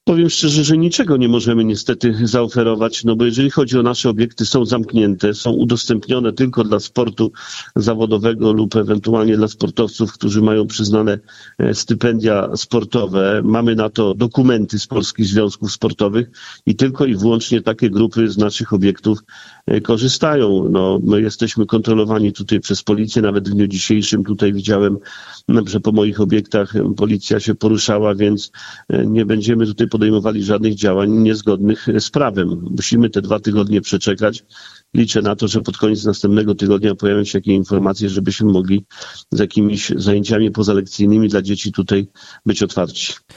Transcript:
Powiem szczerze, że niczego nie możemy niestety zaoferować, no bo jeżeli chodzi o nasze obiekty, są zamknięte, są udostępnione tylko dla sportu zawodowego lub ewentualnie dla sportowców, którzy mają przyznane stypendia sportowe. Mamy na to dokumenty z polskich związków sportowych i tylko i wyłącznie takie grupy z naszych obiektów korzystają. No, my jesteśmy kontrolowani tutaj przez policję, nawet w dniu dzisiejszym tutaj widziałem, że po moich obiektach policja się poruszała, więc nie będziemy tutaj podejmowali żadnych działań niezgodnych z prawem. Musimy te 2 tygodnie przeczekać. Liczę na to, że pod koniec następnego tygodnia pojawią się jakieś informacje, żebyśmy mogli z jakimiś zajęciami pozalekcyjnymi dla dzieci tutaj być otwarci.